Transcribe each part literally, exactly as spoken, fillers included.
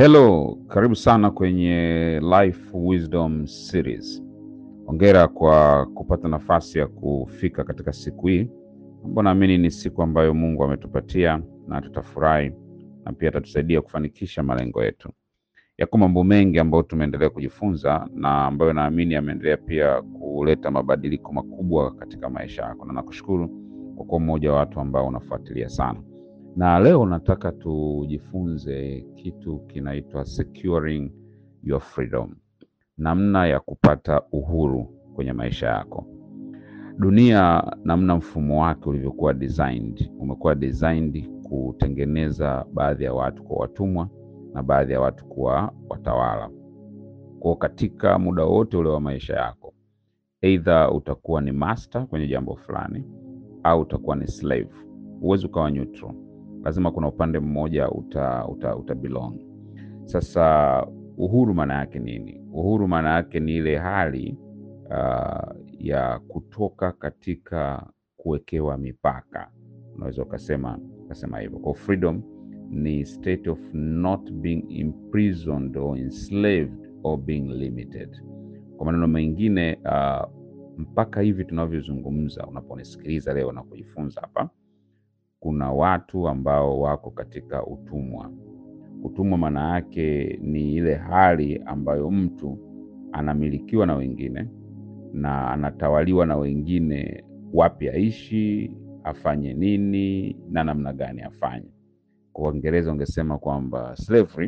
Hello, karibu sana kwenye Life Wisdom Series. Hongera kwa kupata nafasi ya kufika katika siku hii. Ambayo naamini ni siku ambayo Mungu ametupatia na tutafurahi na pia atatusaidia kufanikisha malengo yetu. Yako mambo mengi ambayo tumeendelea kujifunza na ambayo naamini yameendelea pia kuleta mabadiliko makubwa katika maisha yako. Na nakushukuru kwa kuwa mmoja wa watu ambao unafuatilia sana. Na leo nataka tujifunze kitu kinaitwa securing your freedom. Namna ya kupata uhuru kwenye maisha yako. Dunia namna mfumo wake ulivyokuwa designed, umekuwa designed kutengeneza baadhi ya watu kwa watumwa na baadhi ya watu kuwa watawala. Kwa katika muda wote ule wa maisha yako, either utakuwa ni master kwenye jambo fulani au utakuwa ni slave. Huwezi ukawa neutral. Lazima kuna upande mmoja uta, uta, uta belong. Sasa uhuru maana yake nini? Uhuru maana yake ni ile hali uh, ya kutoka katika kuwekewa mipaka. Unaweza ukasema ukasema hivyo. Kwa freedom ni state of not being imprisoned or enslaved or being limited. Kwa maneno mengine uh, mpaka hivi tunavyozungumza, unaponisikiliza leo na kujifunza hapa, kuna watu ambao wako katika utumwa. Utumwa maana yake ni ile hali ambayo mtu anamilikiwa na wengine na anatawaliwa na wengine, wapi aishi, afanye nini na namna gani afanye. Kwa Kiingereza ungesema kwamba slavery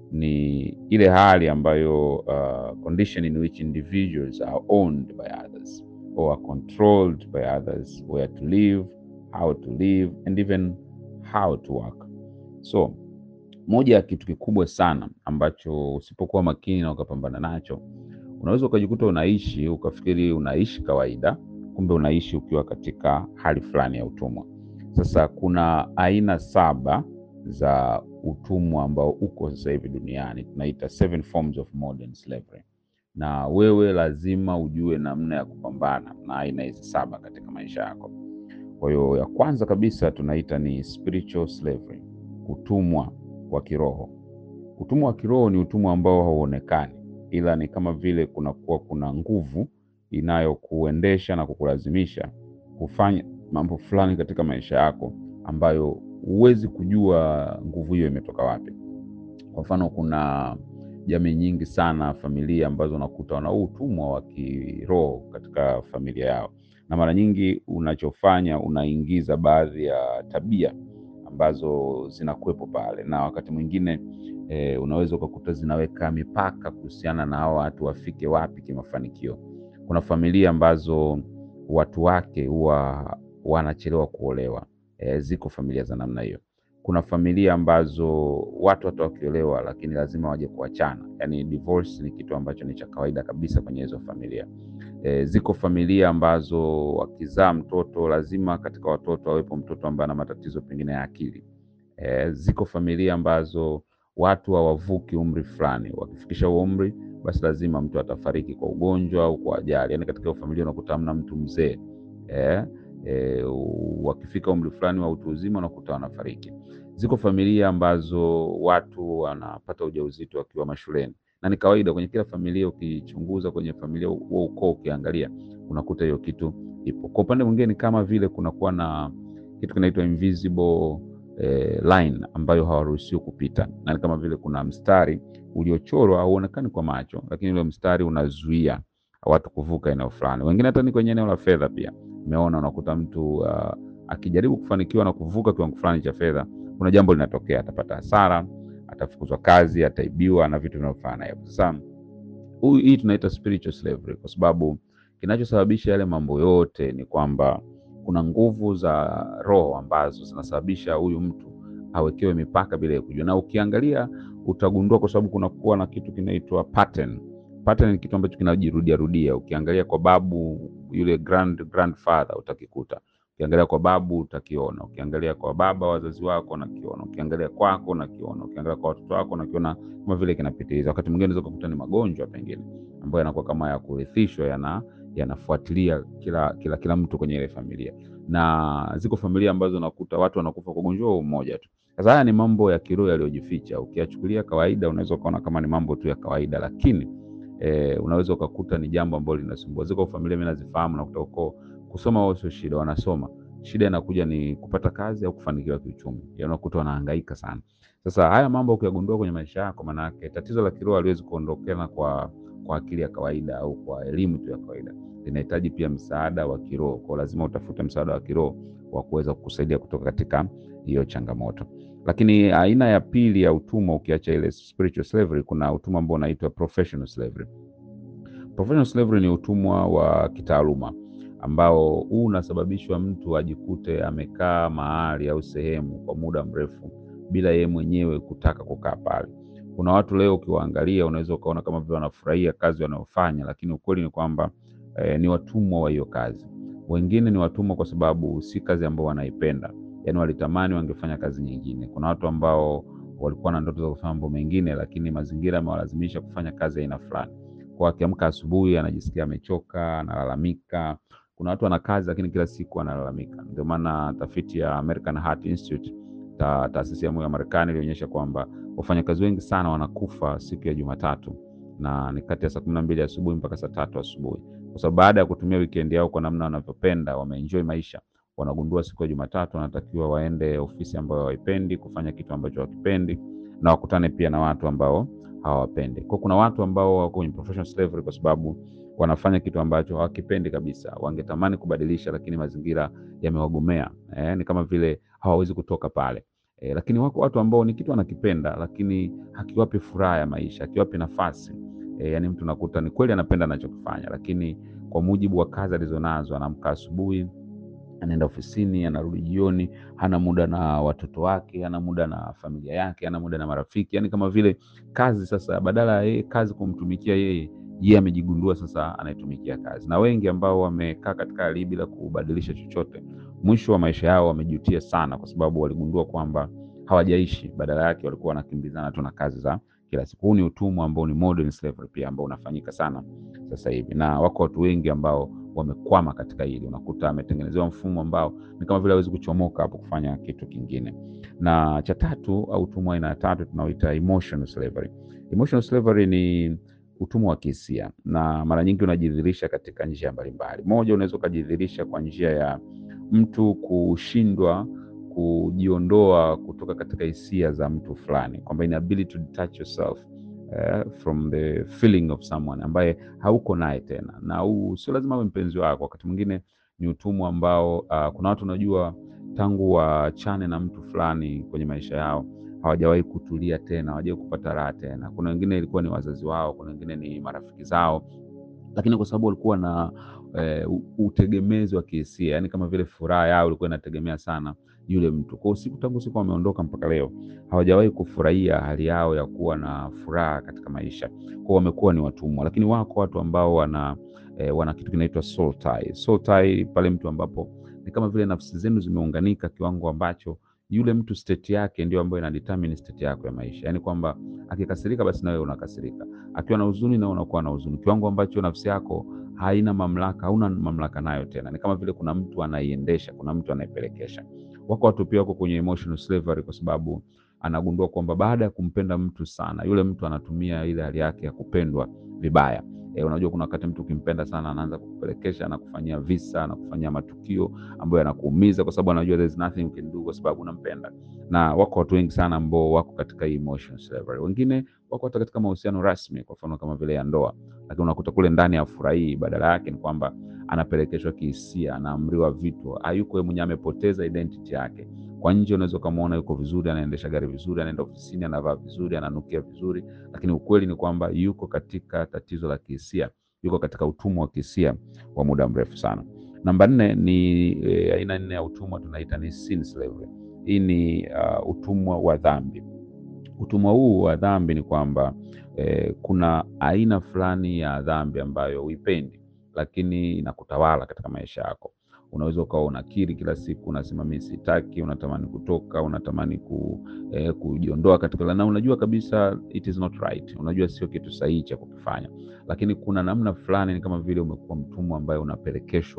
ni ile hali ambayo uh, condition in which individuals are owned by others or are controlled by others, where to live, how to live and even how to work. So moja ya kitu kikubwa sana ambacho usipokuwa makini na ukapambana nacho, unaweza ukajikuta unaishi ukafikiri unaishi kawaida, kumbe unaishi ukiwa katika hali fulani ya utumwa. Sasa kuna aina saba za utumwa ambao uko sasa hivi duniani, tunaita seven forms of modern slavery. Na wewe lazima ujue namna ya kupambana na aina hizi saba katika maisha yako. Kwa hiyo ya kwanza kabisa tunaita ni spiritual slavery, utumwa wa kiroho. Utumwa wa kiroho ni utumwa ambao hauonekani, ila ni kama vile kunakuwa kuna nguvu inayokuendesha na kukulazimisha kufanya mambo fulani katika maisha yako ambayo huwezi kujua nguvu hiyo imetoka wapi. Kwa mfano, kuna jamii nyingi sana, familia ambazo unakuta wana utumwa wa kiroho katika familia yao. Na mara nyingi unachofanya unaingiza baadhi ya tabia ambazo zinakuwepo pale, na wakati mwingine e, unaweza ukakuta zinaweka mipaka kuhusiana na hao watu wafike wapi kimafanikio. Kuna familia ambazo watu wake huwa wanachelewa kuolewa. E, ziko familia za namna hiyo. Kuna familia ambazo watu hata wakiolewa lakini lazima waje kuachana. Yaani divorce ni kitu ambacho ni cha kawaida kabisa kwenye hizo familia. E, ziko familia ambazo wakizaa mtoto lazima katika watoto awepo mtoto ambaye ana matatizo pengine ya akili. E, ziko familia ambazo watu hawavuki umri fulani. Wakifikisha umri basi lazima mtu atafariki kwa ugonjwa au kwa ajali. Yaani katika hiyo familia unakuta hamna mtu mzee. Eh, e, wakifika umri fulani wa utu uzima unakuta wanafariki. Ziko familia ambazo watu wanapata ujauzito wakiwa mashuleni. Na ni kawaida kwenye kila familia. Ukichunguza kwenye familia huo ukoo, ukiangalia unakuta hiyo kitu ipo. Kwa upande mwingine ni kama vile kunakuwa na kitu kinaitwa invisible eh, line ambayo hawaruhusiwi kupita. Na ni kama vile kuna mstari uliochorwa hauonekani kwa macho, lakini ule mstari unazuia watu kuvuka eneo fulani. Wengine hata ni kwenye eneo la fedha pia. Umeona, unakuta mtu uh, akijaribu kufanikiwa na kuvuka kiwango fulani cha fedha, kuna jambo linatokea, atapata hasara, atafukuzwa kazi, ataibiwa na vitu vinavyofanana hivyo. Sasa hii tunaita spiritual slavery, kwa sababu kinachosababisha yale mambo yote ni kwamba kuna nguvu za roho ambazo zinasababisha huyu mtu awekewe mipaka bila kujua. Na ukiangalia utagundua, kwa sababu kuna kuwa na kitu kinaitwa pattern. Pattern ni kitu ambacho kinajirudia rudia. Ukiangalia kwa babu yule grand grandfather utakikuta. Ukiangalia kwa babu utakiona. Ukiangalia kwa baba wazazi wako unakiona. Ukiangalia kwako unakiona. Ukiangalia kwa watoto wako unakiona, kama vile kinapitiliza. Wakati mwingine unaweza kukuta ni magonjwa pengine ambayo yanakuwa kama ya kurithishwa, yana yanafuatilia kila kila kila mtu kwenye ile familia. Na ziko familia ambazo unakuta watu wanakufa kwa ugonjwa mmoja tu. Sasa haya ni mambo ya kiroho yaliyojificha. Ukiyachukulia kawaida unaweza ukaona kama ni mambo tu ya kawaida, lakini eh, unaweza ukakuta ni jambo ambalo linasumbua. Ziko familia mimi nazifahamu na kutoka kusoma wao sio shida, wanasoma. Shida inakuja ni kupata kazi au kufanikiwa kiuchumi. Yaani unakuta wanahangaika sana. Sasa haya mambo ukiyagundua kwenye maisha yako, maana yake tatizo la kiroho haliwezi kuondokana kwa kwa akili ya kawaida au kwa elimu tu ya kawaida. Linahitaji pia msaada wa kiroho. Kwa lazima utafute msaada wa kiroho wa kuweza kukusaidia kutoka katika hiyo changamoto. Lakini aina ya pili ya utumwa, ukiacha ile spiritual slavery, kuna utumwa ambao unaitwa professional slavery. Professional slavery ni utumwa wa kitaaluma ambao huu unasababishwa mtu ajikute amekaa mahali au sehemu kwa muda mrefu bila yeye mwenyewe kutaka kukaa pale. Kuna watu leo ukiwaangalia unaweza ukaona kama vile wanafurahia kazi wanayofanya, lakini ukweli ni kwamba eh, ni watumwa wa hiyo kazi. Wengine ni watumwa kwa sababu si kazi ambayo wanaipenda. Yaani walitamani wangefanya kazi nyingine. Kuna watu ambao walikuwa na ndoto za kufanya mambo mengine, lakini mazingira yamewalazimisha kufanya kazi aina fulani. Kwa akiamka asubuhi anajisikia amechoka, analalamika. Kuna watu wana kazi lakini kila siku analalamika. Ndio maana tafiti ya American Heart Institute, ta, taasisi ya moyo ya Marekani, ilionyesha kwamba wafanyakazi wengi sana wanakufa siku ya Jumatatu, na ni kati ya saa kumi na mbili asubuhi mpaka saa tatu asubuhi. Kwa sababu baada ya kutumia weekend yao kwa namna wanavyopenda, wameenjoy maisha, wanagundua siku ya Jumatatu wanatakiwa waende ofisi ambayo hawaipendi, kufanya kitu ambacho hawakipendi, na wakutane pia na watu ambao hawapendi. Kwa kuna watu ambao wako kwenye professional slavery kwa sababu wanafanya kitu ambacho hawakipendi kabisa. Wangetamani kubadilisha lakini mazingira yamewagomea. Eh, ni kama vile hawawezi kutoka pale. Eh, lakini wako watu ambao ni kitu wanakipenda lakini hakiwapi furaha ya maisha, hakiwapi nafasi. Eh, yani mtu nakuta ni kweli anapenda anachokifanya, lakini kwa mujibu wa kazi alizonazo, anamka asubuhi, anaenda ofisini, anarudi jioni, hana muda na watoto wake, hana muda na familia yake, hana muda na marafiki. Yaani kama vile kazi sasa, badala ya yeye kazi kumtumikia yeye, yeye amejigundua sasa anaitumikia kazi. Na wengi ambao wamekaa katika hali bila kubadilisha chochote, mwisho wa maisha yao wamejutia sana, kwa sababu waligundua kwamba hawajaishi, badala yake walikuwa wanakimbizana tu na kazi za kila siku. Huu ni utumwa ambao ni modern slavery pia, ambao unafanyika sana sasa hivi, na wako watu wengi ambao wamekwama katika hili. Unakuta ametengenezewa mfumo ambao ni kama vile hawezi kuchomoka hapo kufanya kitu kingine. Na cha tatu au utumwa aina ya tatu tunaoita emotional slavery. Emotional slavery ni utumwa wa kihisia, na mara nyingi unajidhihirisha katika njia mbalimbali. Moja, unaweza kujidhihirisha kwa njia ya mtu kushindwa kujiondoa kutoka katika hisia za mtu fulani, kwamba inability to detach yourself Uh, from the feeling of someone ambaye hauko naye tena. Na huu sio lazima awe mpenzi wako. Wakati mwingine ni utumwa ambao uh, kuna watu unajua tangu waachane na mtu fulani kwenye maisha yao hawajawahi kutulia tena, hawajawahi kupata raha tena. Kuna wengine ilikuwa ni wazazi wao, kuna wengine ni marafiki zao, lakini kwa sababu walikuwa na uh, utegemezi wa kihisia, yani kama vile furaha yao ilikuwa inategemea sana yule mtu. Kwa siku tangu siku wameondoka mpaka leo hawajawahi kufurahia hali yao ya kuwa na furaha katika maisha. Kwa wamekuwa ni watumwa. Lakini wako watu ambao wana eh, wana kitu kinaitwa soul tie. Soul tie pale mtu ambapo ni kama vile nafsi zenu zimeunganika kiwango ambacho yule mtu state yake ndio ambayo inadetermine state yako ya maisha. Yaani kwamba akikasirika basi na wewe unakasirika. Akiwa na huzuni na unakuwa na huzuni. Kiwango ambacho nafsi yako haina mamlaka, hauna mamlaka nayo tena. Ni kama vile kuna mtu anaiendesha, kuna mtu anaipelekesha. Wako watu pia wako kwenye emotional slavery kwa sababu anagundua kwamba baada ya kumpenda mtu sana, yule mtu anatumia ile hali yake ya kupendwa vibaya. E, unajua kuna wakati mtu ukimpenda sana anaanza kukupelekesha na kufanyia visa na kufanyia matukio ambayo yanakuumiza kwa sababu anajua there's nothing you can do kwa sababu unampenda. Na wako watu wengi sana ambao wako katika emotional slavery. Wengine wako hata katika mahusiano rasmi, kwa mfano kama vile ya ndoa, lakini unakuta kule ndani ya furahi, badala yake ni kwamba anapelekeshwa kihisia, anaamriwa vitu, hayuko yeye mwenyewe, amepoteza identity yake. Kwa nje unaweza kumuona yuko vizuri, anaendesha gari vizuri, anaenda ofisini, anavaa vizuri, ananukia vizuri, lakini ukweli ni kwamba yuko katika tatizo la kihisia, yuko katika utumwa wa kihisia wa muda mrefu sana. Namba nne ni e, aina nne ya utumwa tunaita ni sin slavery. Hii ni uh, utumwa wa dhambi. Utumwa huu wa dhambi ni kwamba e, kuna aina fulani ya dhambi ambayo huipendi lakini inakutawala katika maisha yako. Unaweza ukawa unakiri kila siku, unasema mimi sitaki, unatamani kutoka, unatamani ku, eh, kujiondoa katika, na unajua kabisa it is not right. Unajua sio kitu sahihi cha kukifanya. Lakini kuna namna fulani ni kama vile umekuwa mtumwa ambaye unapelekeshwa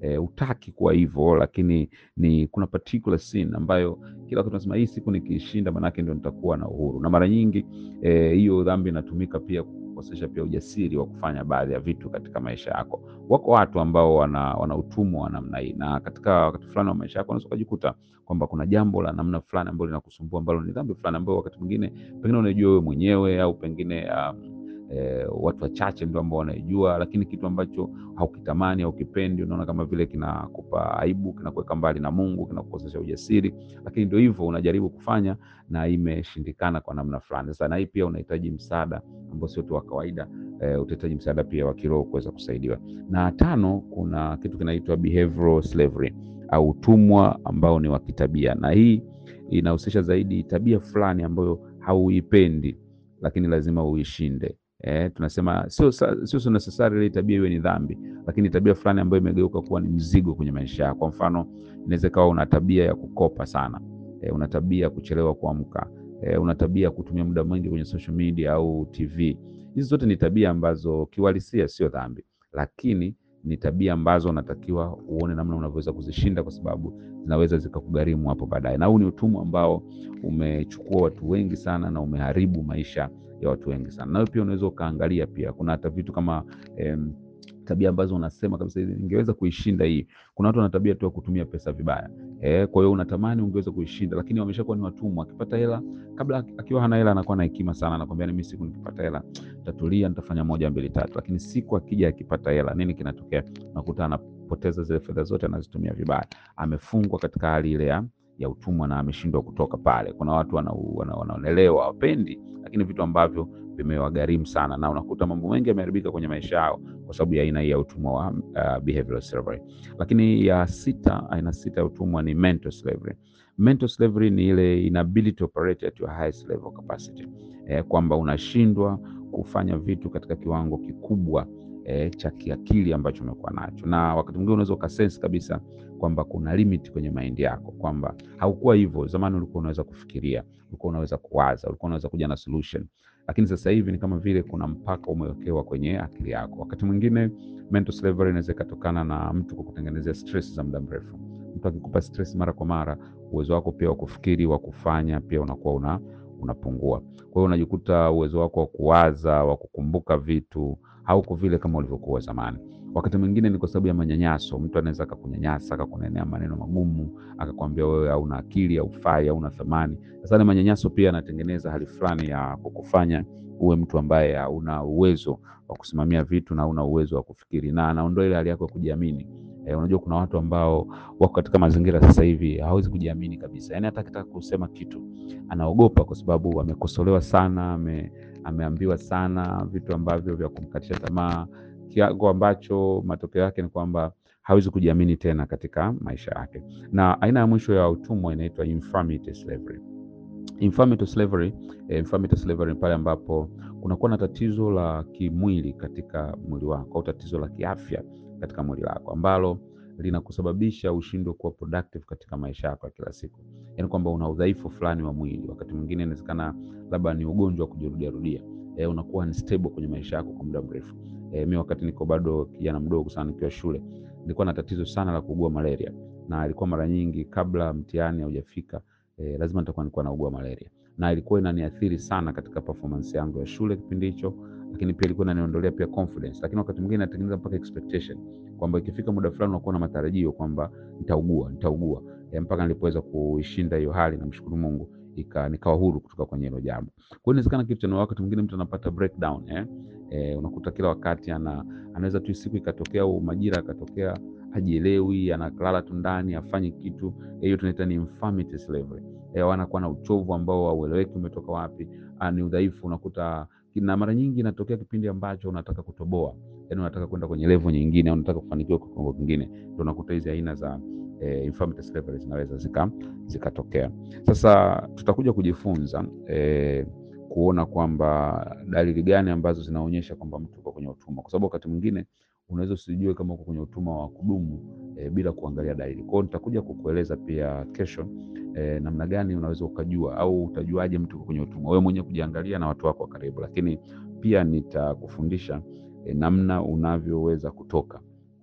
e, utaki kuwa hivyo, lakini ni kuna particular scene ambayo kila wakati unasema hii siku nikiishinda manake ndio nitakuwa na uhuru. Na mara nyingi hiyo e, dhambi inatumika pia kukosesha pia ujasiri wa kufanya baadhi ya vitu katika maisha yako. Wako watu ambao wana, wana utumwa wa namna hii, na katika wakati fulani wa maisha yako unaweza kujikuta kwamba kuna jambo la namna fulani ambalo linakusumbua, ambalo ni dhambi fulani ambayo wakati mwingine pengine unajua wewe mwenyewe au pengine um, E, watu wachache ndio ambao wanaijua, lakini kitu ambacho haukitamani au kipendi, unaona kama vile kinakupa aibu, kinakuweka mbali na Mungu, kinakukosesha ujasiri, lakini ndio hivyo unajaribu kufanya na imeshindikana kwa namna fulani. Sasa na hii pia unahitaji msaada ambao sio tu wa kawaida, e, utahitaji msaada pia wa kiroho kuweza kusaidiwa. Na tano, kuna kitu kinaitwa behavioral slavery au utumwa ambao ni wa kitabia, na hii inahusisha zaidi tabia fulani ambayo hauipendi lakini lazima uishinde. Eh, tunasema sio sio necessarily tabia iwe ni dhambi, lakini tabia fulani ambayo imegeuka kuwa ni mzigo kwenye maisha yako. Kwa mfano, inaweza kawa una tabia ya kukopa sana, eh, una tabia ya kuchelewa kuamka, eh, una tabia ya kutumia muda mwingi kwenye social media au T V. Hizi zote ni tabia ambazo kiuhalisia sio dhambi, lakini ni tabia ambazo unatakiwa uone namna unavyoweza kuzishinda, kwa sababu zinaweza zikakugharimu hapo baadaye. Na huu ni utumwa ambao umechukua watu wengi sana na umeharibu maisha ya watu wengi sana. Na wewe pia unaweza ukaangalia pia kuna hata vitu kama em, tabia ambazo unasema kabisa hizi ningeweza kuishinda hii. Kuna watu wana tabia tu ya kutumia pesa vibaya. Eh, kwa hiyo unatamani ungeweza kuishinda, lakini wameshakuwa ni watumwa. Akipata hela, kabla akiwa hana hela anakuwa na hekima sana, anakuambia mimi siku nikipata hela nitatulia, nitafanya moja mbili tatu. Lakini siku akija akipata hela, nini kinatokea? Unakuta anapoteza zile fedha zote, anazitumia vibaya. Amefungwa katika hali ile ya ya utumwa na ameshindwa kutoka pale. Kuna watu wanaonelewa wana, wapendi, lakini vitu ambavyo vimewagharimu sana, na unakuta mambo mengi yameharibika kwenye maisha yao kwa sababu ya aina hii ya utumwa wa uh, behavioral slavery. Lakini ya sita, aina sita ya utumwa ni mental slavery. Mental slavery ni ile inability to operate at your highest level capacity. Eh, kwamba unashindwa kufanya vitu katika kiwango kikubwa eh, cha kiakili ambacho umekuwa nacho. Na wakati mwingine unaweza ukasense kabisa kwamba kuna limit kwenye mind yako, kwamba haukuwa hivyo zamani. Ulikuwa unaweza kufikiria, ulikuwa unaweza kuwaza, ulikuwa unaweza kuja na solution, lakini sasa hivi ni kama vile kuna mpaka umewekewa kwenye akili yako. Wakati mwingine mental slavery inaweza kutokana na mtu kukutengenezea stress za muda mrefu. Mtu akikupa stress mara kwa mara, uwezo wako pia wa kufikiri, wa kufanya pia unakuwa una unapungua. Kwa hiyo unajikuta uwezo wako wa kuwaza, wa kukumbuka vitu hauko vile kama ulivyokuwa zamani. Wakati mwingine ni kwa sababu ya manyanyaso. Mtu anaweza akakunyanyasa, akakunenea maneno magumu, akakwambia wewe hauna akili, haufai, hauna thamani. Sasa ni manyanyaso pia yanatengeneza hali fulani ya kukufanya uwe mtu ambaye hauna uwezo wa kusimamia vitu na hauna uwezo wa kufikiri, na anaondoa ile hali yako ya kujiamini. E, unajua kuna watu ambao wako katika mazingira sasa hivi hawezi kujiamini kabisa. Yaani hata akitaka kusema kitu anaogopa, kwa sababu amekosolewa sana, ame, ameambiwa sana vitu ambavyo vya kumkatisha tamaa, kiwango ambacho matokeo yake ni kwamba hawezi kujiamini tena katika maisha yake. Na aina ya mwisho ya utumwa inaitwa infirmity slavery. Infirmity slavery, eh, infirmity slavery ni pale ambapo kunakuwa na tatizo la kimwili katika mwili wako au tatizo la kiafya katika mwili wako ambalo linakusababisha ushindwe kuwa productive katika maisha yako ya kila siku. Yaani kwamba una udhaifu fulani wa mwili. Wakati mwingine inawezekana labda ni ugonjwa wa kujirudia rudia. Eh, unakuwa unstable kwenye maisha yako kwa muda mrefu. Eh, mimi wakati niko bado kijana mdogo sana nikiwa shule, nilikuwa na tatizo sana la kuugua malaria. Na ilikuwa mara nyingi kabla mtihani haujafika, eh, lazima nitakuwa nilikuwa naugua malaria. Na ilikuwa inaniathiri sana katika performance yangu ya shule kipindi hicho, lakini pia ilikuwa inaniondolea pia confidence. Lakini wakati mwingine inatengeneza mpaka expectation kwamba ikifika muda fulani unakuwa na matarajio kwamba nitaugua, nitaugua. E, mpaka nilipoweza kuishinda hiyo hali, na mshukuru Mungu ika nikawa huru kutoka kwenye hilo jambo. Kwa hiyo inawezekana kitu cha wakati mwingine mtu anapata breakdown eh. E, unakuta kila wakati ana anaweza tu siku ikatokea au majira akatokea hajielewi, analala tu ndani afanye kitu. Hiyo tunaita ni infirmity slavery. Eh, wanakuwa na uchovu ambao haueleweki umetoka wapi, ni udhaifu. Unakuta na mara nyingi inatokea kipindi ambacho unataka kutoboa, yaani unataka kwenda kwenye level nyingine au unataka kufanikiwa kwa kiwango kingine, ndio unakuta hizi aina za eh, infirmity slavery zinaweza zika zikatokea. Sasa tutakuja kujifunza eh, kuona kwamba dalili gani ambazo zinaonyesha kwamba mtu uko kwenye utumwa, kwa sababu wakati mwingine unaweza usijue kama uko kwenye utumwa wa kudumu e, bila kuangalia dalili. Kwa hiyo nitakuja kukueleza pia kesho e, namna gani unaweza ukajua au utajuaje mtu uko kwenye utumwa, wewe mwenyewe kujiangalia na watu wako wa karibu. Lakini pia nitakufundisha e, namna unavyoweza kutoka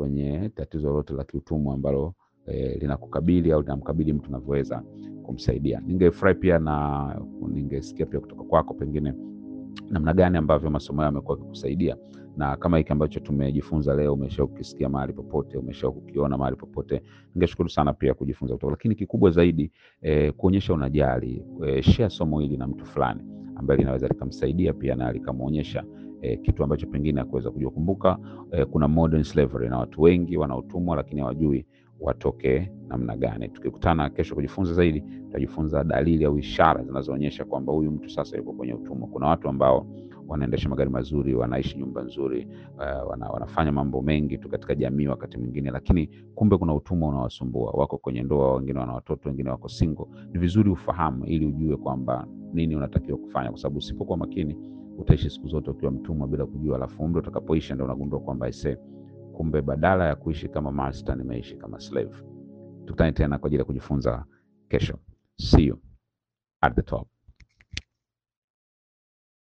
kwenye tatizo lolote la kiutumwa ambalo e, linakukabili au linamkabili mtu, unavyoweza kumsaidia. Ningefurahi pia na ningesikia pia kutoka kwako pengine namna gani ambavyo masomo yamekuwa yakikusaidia, na kama hiki ambacho tumejifunza leo umeshakisikia mahali popote, umeshakukiona mahali popote, ningeshukuru sana pia kujifunza kutoka. Lakini kikubwa zaidi eh, kuonyesha unajali, eh, share somo hili na mtu fulani ambaye linaweza likamsaidia pia na likamuonyesha eh, kitu ambacho pengine hakuweza kujua. Kumbuka eh, kuna modern slavery na watu wengi wanaotumwa lakini hawajui watoke namna gani. Tukikutana kesho kujifunza zaidi, tutajifunza dalili au ishara zinazoonyesha kwamba huyu mtu sasa yuko kwenye utumwa. Kuna watu ambao wanaendesha magari mazuri, wanaishi nyumba nzuri, uh, wana, wanafanya mambo mengi tu katika jamii wakati mwingine, lakini kumbe kuna utumwa unawasumbua. Wako kwenye ndoa, wengine wana watoto, wengine wako single. Ni vizuri ufahamu ili ujue kwamba nini unatakiwa kufanya, kwa sababu usipokuwa makini utaishi siku zote ukiwa mtumwa bila kujua, alafu muda utakapoisha ndio unagundua kwamba ise kumbe badala ya kuishi kama master nimeishi kama slave. Tukutane tena kwa ajili ya kujifunza kesho. See you at the top.